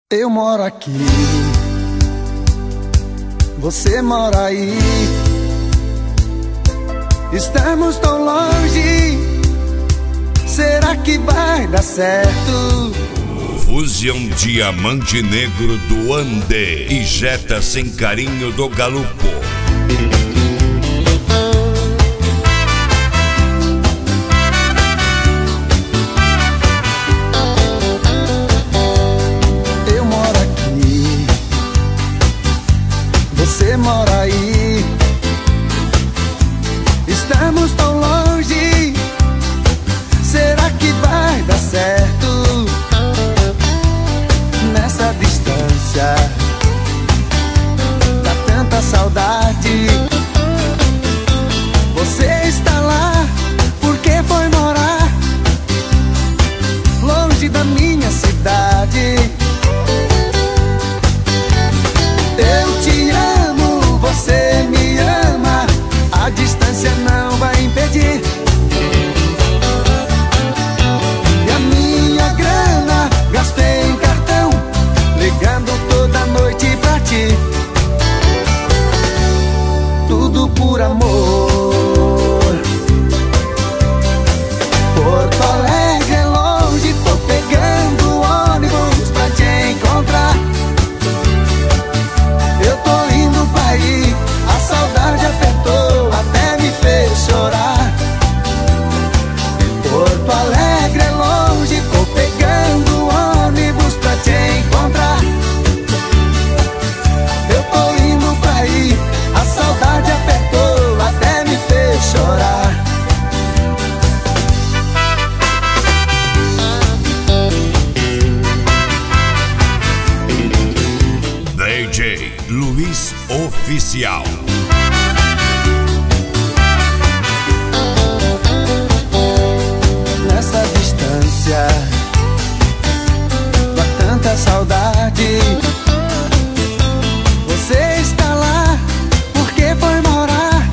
Eu moro aqui, você mora aí. Estamos tão longe, será que vai dar certo? Fusion Diamante Negro do Ande e Jetta Sem Carinho do Galupo. Eu moro aqui, você mora aí. Estamos tão longe, será que vai dar certo? Nessa distância, dá tanta saudade. Você está lá, porque foi morar longe da minha cidade. Eu te amo, você me ama, a distância não vai impedir. E a minha grana gastei em cartão, ligando toda noite pra ti. Tudo por amor. Porto Alegre é longe, tô pegando ônibus pra te encontrar. Eu tô indo pra ir, a saudade apertou, até me fez chorar. Porto Alegre é longe, tô pegando ônibus pra te encontrar. Eu tô indo pra ir, a saudade apertou, até me fez chorar. DJ Luiz Oficial. Nessa distância, dá tanta saudade. Você está lá, porque foi morar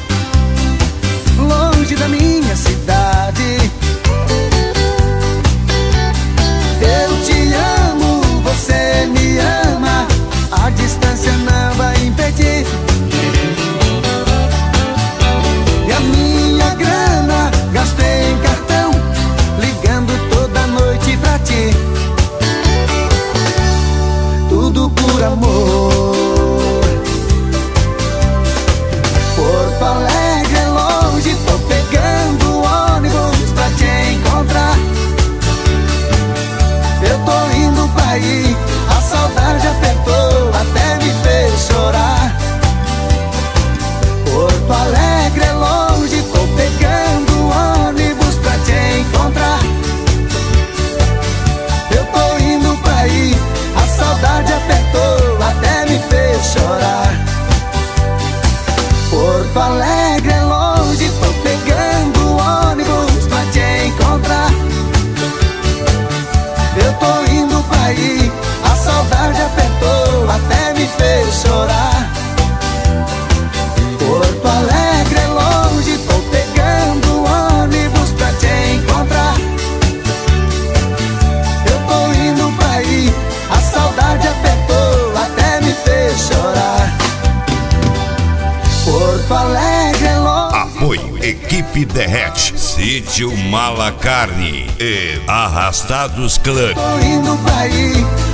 longe da minha cidade. Eu te amo, você me ama, a distância não vai impedir. E a minha grana gastei em cartão, ligando toda noite pra ti. Tudo por amor. Porto Alegre é longe, tô pegando ônibus pra te encontrar. Eu tô indo pra ir, a saudade apertou, até me fez chorar. Porto Alegre é longe, tô pegando ônibus pra te encontrar. Eu tô indo pra ir, a saudade apertou, até me fez chorar. Porto Alegre é longe, tô pegando ônibus pra te encontrar. Eu tô indo pra ir, a saudade apertou, até me fez chorar. Porto Alegre é longe, tô pegando ônibus pra te encontrar. Eu tô indo pra ir, a saudade apertou, até me fez chorar. Porto Alegre é longe. Apoio Equipe Derrete, Sítio Malacarne e Arrastados Club. Tô indo pra ir,